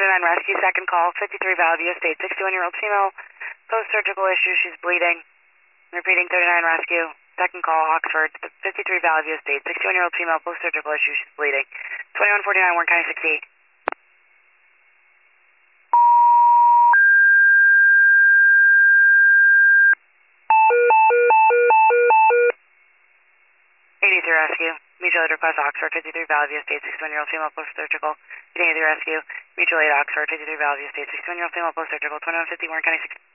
Rescue, second call, 53 Valley Estate, 61-year-old female, post-surgical issue, she's bleeding. Repeating, 39 Rescue, second call, Oxford, 53 Valley Estate, 61-year-old female, post-surgical issue, she's bleeding. 2149, Warren County 68. 83 Rescue, mutual aid request Oxford, 53 Valley Estate, 61-year-old female post-surgical. 83 Rescue, mutual aid Oxford, 53 Valley Estate, 61-year-old female post-surgical, 2150 Warren County 6.